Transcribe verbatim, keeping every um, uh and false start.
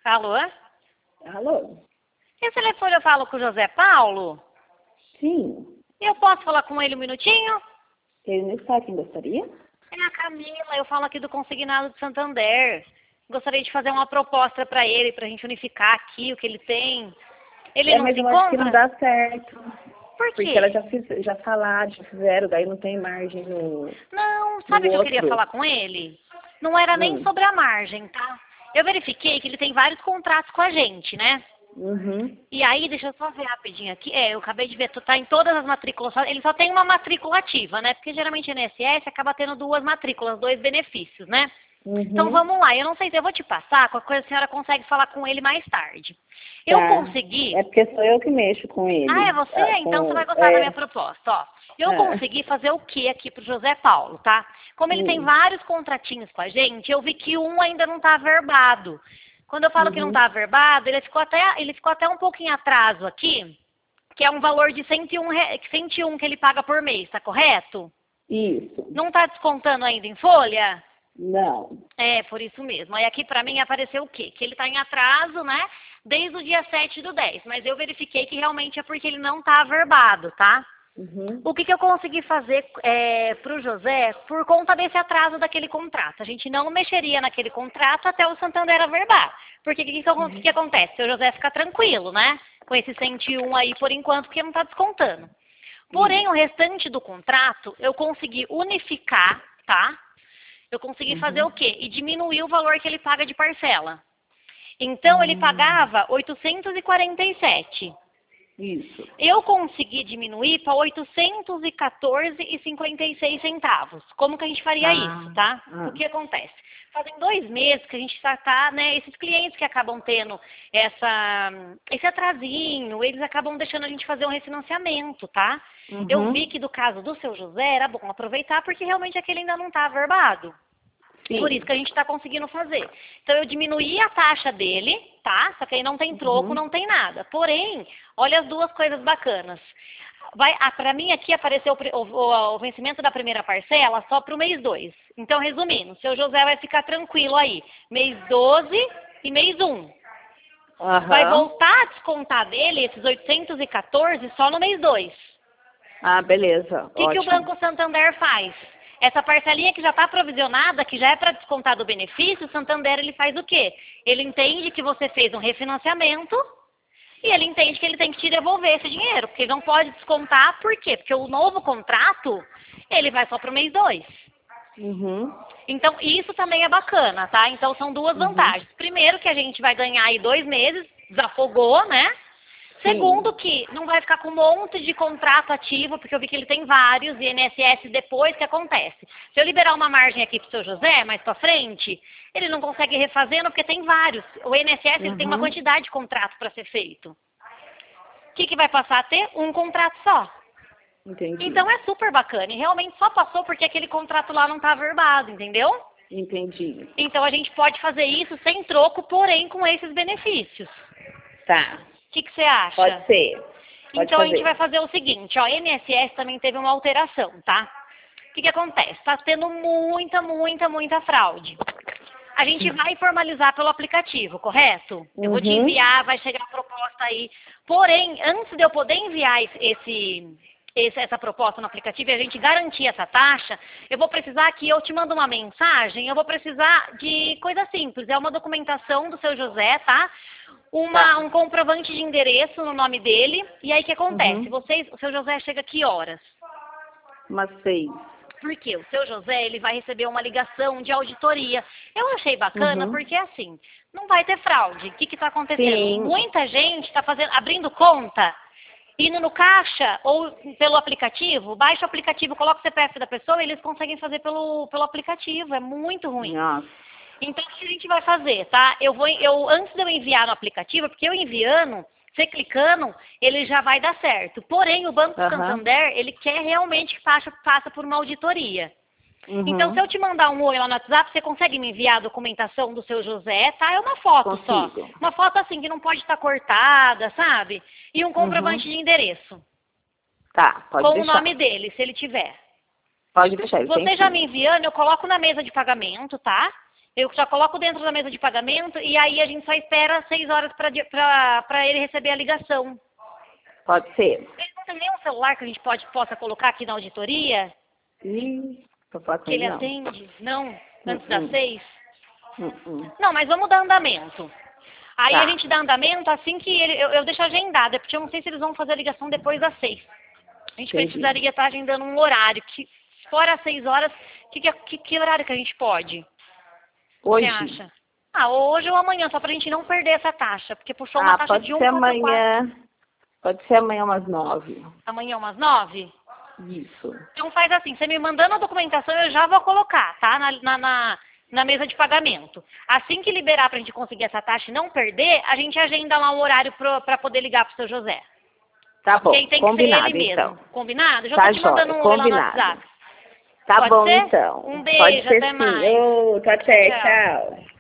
Alô? Alô? Esse telefone eu falo com o José Paulo? Sim. Eu posso falar com ele um minutinho? Ele não está aqui, gostaria? É a Camila, eu falo aqui do Consignado de Santander. Gostaria de fazer uma proposta para ele, para a gente unificar aqui o que ele tem. Ele é, não mas se eu encontra? acho que não dá certo. Por quê? Porque elas já, fiz, já falaram, já fizeram, daí não tem margem no... Não, sabe o que eu queria falar com ele? Não era nem Hum. sobre a margem, tá? Eu verifiquei que ele tem vários contratos com a gente, né? Uhum. E aí, deixa eu só ver rapidinho aqui. É, eu acabei de ver, tu tá em todas as matrículas. Ele só tem uma matrícula ativa, né? Porque geralmente N S S acaba tendo duas matrículas, dois benefícios, né? Uhum. Então vamos lá, eu não sei se eu vou te passar, qualquer coisa a senhora consegue falar com ele mais tarde. Eu Tá. consegui... É porque sou eu que mexo com ele. Ah, é você? Ah, Então com... você vai gostar é... da minha proposta, ó. Eu Ah. consegui fazer o que aqui pro José Paulo, tá? Como ele Hum. tem vários contratinhos com a gente, eu vi que um ainda não tá averbado. Quando eu falo que não Uhum. tá averbado, ele ficou até, ele ficou até um pouco em atraso aqui, que é um valor de cento e um, re- cento e um que ele paga por mês, tá correto? Isso. Não tá descontando ainda em folha? Não. É, por isso mesmo. Aí aqui pra mim apareceu o quê? Que ele tá em atraso, né? Desde o dia sete do dez. Mas eu verifiquei que realmente é porque ele não tá averbado, tá? Uhum. O que, que eu consegui fazer é, pro José por conta desse atraso daquele contrato? A gente não mexeria naquele contrato até o Santander averbar. Porque o que, que, Uhum. que, que acontece? O José fica tranquilo, né? Com esse cento e um aí por enquanto, porque não tá descontando. Porém, o restante do contrato eu consegui unificar, tá? Eu consegui fazer Uhum. o quê? E diminuir o valor que ele paga de parcela. Então, ele Hum. pagava oitocentos e quarenta e sete. Isso. Eu consegui diminuir para oitocentos e quatorze e cinquenta e seis centavos. Como que a gente faria Ah. isso, tá? Ah. O que acontece? Fazem dois meses que a gente já tá, né, esses clientes que acabam tendo essa, esse atrasinho, eles acabam deixando a gente fazer um refinanciamento, tá? Uhum. Eu vi que do caso do seu José era bom aproveitar porque realmente aquele ainda não tá averbado. Sim. Por isso que a gente está conseguindo fazer. Então, eu diminuí a taxa dele, tá? Só que aí não tem troco, Uhum. não tem nada. Porém, olha as duas coisas bacanas. Vai, ah, para mim aqui apareceu o, pri- o- o- o vencimento da primeira parcela só para o mês dois. Então, resumindo, o seu José vai ficar tranquilo aí. Mês doze e mês um. Aham. Vai voltar a descontar dele esses oitocentos e quatorze só no mês dois. Ah, beleza. O que, que o Banco Santander faz? Essa parcelinha que já está provisionada, que já é para descontar do benefício, o Santander ele faz o quê? Ele entende que você fez um refinanciamento e ele entende que ele tem que te devolver esse dinheiro, porque ele não pode descontar, por quê? Porque o novo contrato, ele vai só para o mês dois. Uhum. Então, isso também é bacana, tá? Então, são duas Uhum. vantagens. Primeiro, que a gente vai ganhar aí dois meses, desafogou, né? Segundo, que não vai ficar com um monte de contrato ativo, porque eu vi que ele tem vários, e I N S S depois, o que acontece? Se eu liberar uma margem aqui pro seu José, mais pra frente, ele não consegue refazendo, porque tem vários. O I N S S ele tem uma Uhum. quantidade de contrato para ser feito. O que, que vai passar a ter? Um contrato só. Entendi. Então é super bacana, e realmente só passou porque aquele contrato lá não tá averbado, entendeu? Entendi. Então a gente pode fazer isso sem troco, porém com esses benefícios. Tá. O que, que você acha? Pode ser. Pode Então a gente fazer. vai fazer o seguinte, ó, I N S S também teve uma alteração, tá? O que, que acontece? Está tendo muita, muita, muita fraude. A gente vai formalizar pelo aplicativo, correto? Eu vou te Uhum. enviar, vai chegar a proposta aí. Porém, antes de eu poder enviar esse, esse, essa proposta no aplicativo e a gente garantir essa taxa, eu vou precisar que eu te mando uma mensagem, eu vou precisar de coisa simples, é uma documentação do seu José, tá? Uma, Tá. um comprovante de endereço no nome dele. E aí o que acontece? Uhum. Vocês, o seu José chega que horas? Umas seis. Por quê? O seu José ele vai receber uma ligação de auditoria. Eu achei bacana Uhum. porque assim, não vai ter fraude. O que está acontecendo? Sim. Muita gente está fazendo, abrindo conta, indo no caixa ou pelo aplicativo, baixa o aplicativo, coloca o C P F da pessoa e eles conseguem fazer pelo, pelo aplicativo. É muito ruim. Nossa. Então, o que a gente vai fazer, tá? Eu vou, eu, antes de eu enviar no aplicativo, porque eu enviando, você clicando, ele já vai dar certo. Porém, o Banco Aham. Santander, ele quer realmente que faça, faça por uma auditoria. Uhum. Então, se eu te mandar um oi lá no WhatsApp, você consegue me enviar a documentação do seu José, tá? É uma foto só. Consigo. Uma foto assim, que não pode estar cortada, sabe? E um comprovante Uhum. de endereço. Tá, pode Com deixar. o nome dele, se ele tiver. Pode deixar, ele tem Você já sim. me enviando, eu coloco na mesa de pagamento, tá? Eu já coloco dentro da mesa de pagamento e aí a gente só espera seis horas para ele receber a ligação. Pode ser. Ele não tem nenhum celular que a gente pode, possa colocar aqui na auditoria? Ih, tô falando Que ele não. atende? Não? Antes Uh-uh. das seis? Uh-uh. Não, mas vamos dar andamento. Aí Tá. a gente dá andamento assim que ele, eu, eu deixo agendado, é porque eu não sei se eles vão fazer a ligação depois das seis. A gente Entendi. precisaria estar agendando um horário, que fora as seis horas, que, que, que horário que a gente pode? Hoje? Você acha? Ah, hoje ou amanhã, só pra gente não perder essa taxa, porque puxou uma Ah, taxa pode de um ser ponto quatro. amanhã. Pode ser amanhã umas nove. Amanhã umas nove? Isso. Então faz assim, você me mandando a documentação, eu já vou colocar, tá? Na, na, na, na mesa de pagamento. Assim que liberar pra gente conseguir essa taxa e não perder, a gente agenda lá um horário pro, pra poder ligar pro seu José. Tá bom, Porque aí tem combinado, que ser ele então. mesmo. Combinado? Já Tá tô te mandando jóia, um oi lá no combinado. WhatsApp. Tá Pode bom, ser? então. Um Pode beijo, ser até sim. mais. Ô, até, Tchau. tchau.